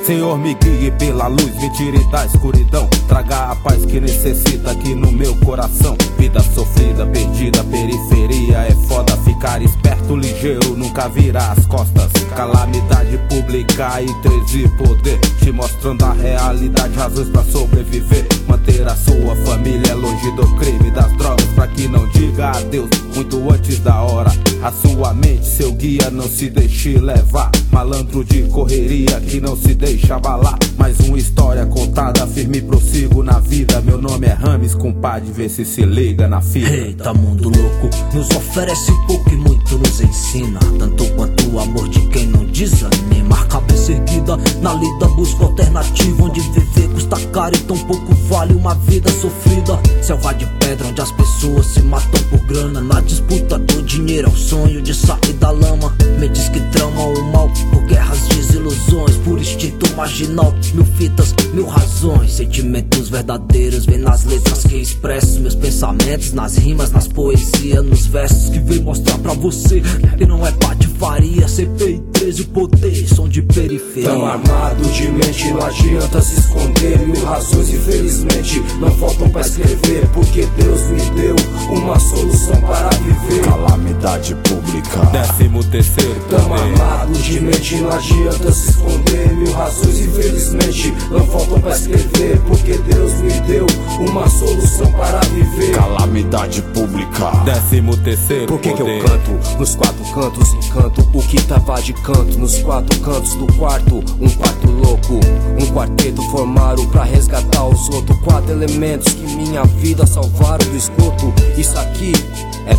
Senhor, me guie pela luz, me tire da escuridão. Traga a paz que necessita aqui no meu coração. Vida sofrida, perdida, periferia. É foda ficar esperto, ligeiro, nunca virar as costas. Calamidade pública e 13 poder, te mostrando a realidade, razões pra sobreviver. Manter a sua família longe do crime, das drogas, pra que não diga adeus muito antes da hora. A sua mente, seu guia, não se deixe levar. Malandro de correria que não se deixa abalar. Mais uma história contada, firme prossigo na vida. Meu nome é Rames, compadre, vê se liga na fila. Eita, mundo louco, nos oferece pouco e muito nos ensina. Tanto quanto o amor de quem não desanima. Cabeça erguida, na lida busca alternativa. Onde viver custa caro e tão pouco vale uma vida sofrida. Selva de pedra onde as pessoas se matam por grana. Na disputa do dinheiro é o sonho de sair da lama. Mentes que tramam o mal por guerras, desilusões, por instinto marginal. Mil fitas, mil razões, sentimentos verdadeiros vem nas letras que expresso meus pensamentos, nas rimas, nas poesias, nos versos que vem mostrar pra você que não é patifaria. CPI 13, o poder, som de periferia. Tão armado de mente, não adianta se esconder. Mil razões infelizmente não faltam pra escrever, porque Deus me deu uma solução para viver. Calamidade pública, 13º Tão poder. armado de mente, não adianta se esconder. Mil razões infelizmente não faltam pra escrever, porque Deus me deu uma solução para viver. calamidade pública. 13º Por que poder. eu canto nos quatro cantos, encanto o que tava de canto nos quatro cantos do quarto. Um quarto louco, um quarteto formaram pra resgatar os outros. Quatro elementos que minha vida salvaram do esgoto. Isso aqui é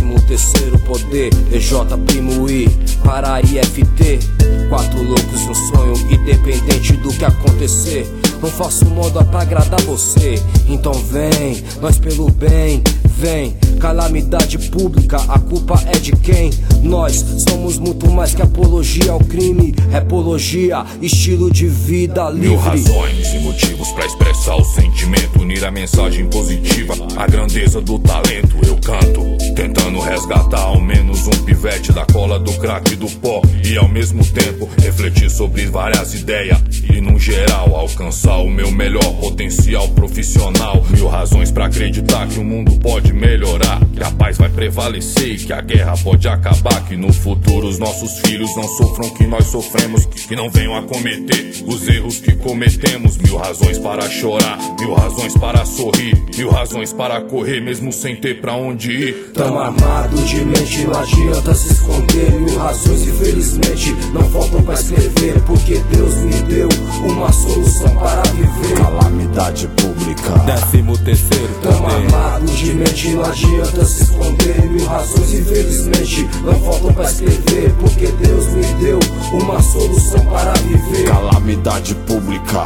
13º poder, EJ Primo I para IFT. Quatro loucos um sonho, independente do que acontecer. Não faço moda pra agradar você, então vem, nós pelo bem, vem. Calamidade pública, a culpa é de quem? Nós somos muito mais que apologia ao crime. Apologia, estilo de vida livre. Mil razões e motivos pra expressar o sentimento, unir a mensagem positiva, a grandeza do talento. Eu canto, tentando resgatar ao menos um pivete da cola do crack e do pó, e ao mesmo tempo refletir sobre várias ideias e no geral alcançar o meu melhor potencial profissional. Mil razões pra acreditar que o mundo pode melhorar, que a paz vai prevalecer e que a guerra pode acabar, que no futuro os nossos filhos não sofram o que nós sofremos, que não venham a cometer os erros que cometemos. Mil razões para chorar, mil razões para sorrir, mil razões para correr mesmo sem ter pra onde ir. Tão armado de mente, não adianta se esconder. Mil razões infelizmente não faltam pra escrever, porque Deus me deu uma solução para viver. Calamidade pública, 13º Tão poder. armado de mente, não adianta se esconder. Mil razões infelizmente não faltam pra escrever, porque Deus me deu uma solução para viver. calamidade pública.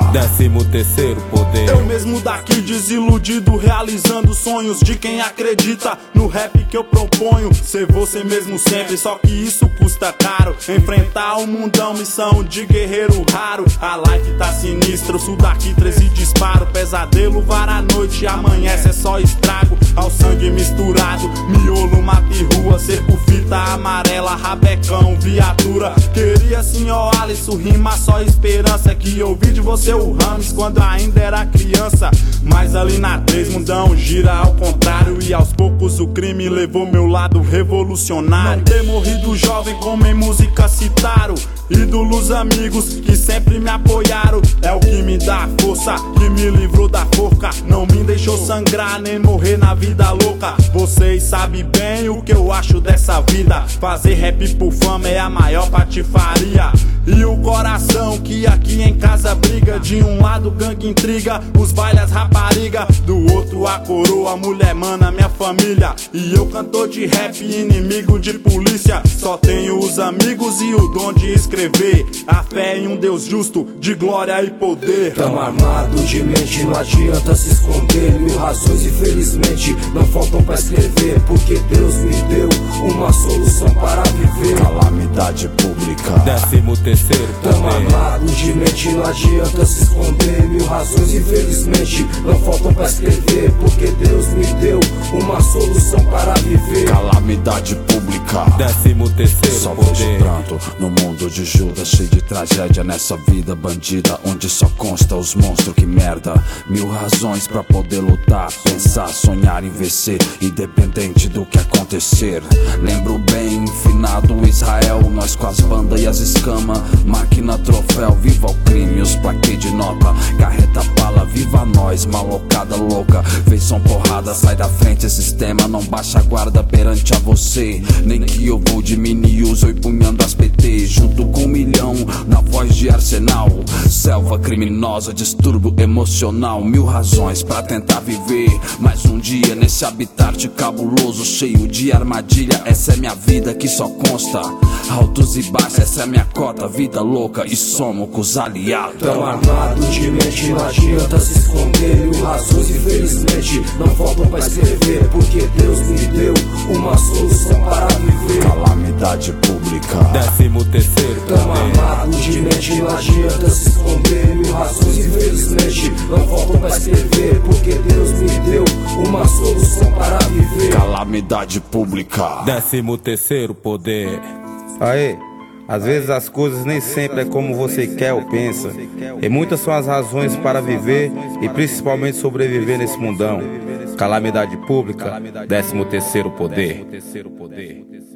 13º poder. Eu mesmo daqui desiludido, realizando sonhos de quem acredita no rap que eu proponho. Ser você mesmo sempre, só que isso custa caro. Enfrentar o mundão, missão de guerreiro raro. A life tá sinistra, eu sou daqui 13 disparo. Pesadelo vara a noite, amanhece é só estrago. Ao sangue misturado, miolo, mata e rua. Cerco, fita amarela, rabecão, viatura. Queria senhor Alisson, rima só esperança. Que ouvi de você o Rames quando ainda era criança. Mas ali na 3 mundão gira ao contrário, e aos poucos o crime levou meu lado revolucionário. Não ter morrido jovem como em música citaram, ídolos amigos que sempre me apoiaram. É o que me dá força, que me livrou da forca. Não me deixou sangrar nem morrer na vida louca. Vocês sabem bem o que eu acho dessa vida. Fazer rap por fama é a maior patifaria. E o coração que aqui em casa briga. De um lado gangue intriga, os bailes rapariga. Do outro a coroa, mulher mana, minha família. E eu cantor de rap, inimigo de polícia. Só tenho os amigos e o dom de escrever. A fé em um Deus justo, de glória e poder. Tão armado de mente, não adianta se esconder. Mil razões infelizmente não faltam pra escrever, porque Deus me deu uma solução para viver. Calamidade pública, 13º 13º Tamo poder. armados de mente, não adianta se esconder. Mil razões infelizmente não faltam pra escrever, porque Deus me deu uma solução para viver. Calamidade pública, 13º só vejo poder. pranto no mundo de Judas, cheio de tragédia nessa vida bandida, onde só consta os monstros, que merda. Mil razões pra poder lutar, pensar, sonhar em vencer, independente do que acontecer. Lembro bem, finado Israel, nós com as bandas e as escamas, máquina troféu, viva o crime, os plaquês de nota, carreta bala, viva nós, malocada louca, fez som porrada, sai da frente, sistema, não baixa a guarda perante a você, nem que eu vou de mini uso e punhando as PT, junto com 1 milhão, na voz de arsenal, selva criminosa, distúrbio emocional, mil razões pra tentar viver, mais um dia nesse habitat cabuloso, cheio de armadilha, essa é minha vida que só consta altos e baixos, essa é minha cota, vida louca e somos com os aliados. Tão armados de mente, não adianta se esconder. Mil razões infelizmente não faltam pra escrever, porque Deus me deu uma solução para viver. calamidade pública, 13º Tão poder. armados de mente, não adianta se esconder. Mil razões infelizmente não faltam pra escrever, porque Deus me deu uma solução para viver. calamidade pública. 13º poder. Aê, às vezes as coisas nem sempre é como você quer ou pensa, e muitas são as razões para viver e principalmente sobreviver nesse mundão. Calamidade pública, 13º poder.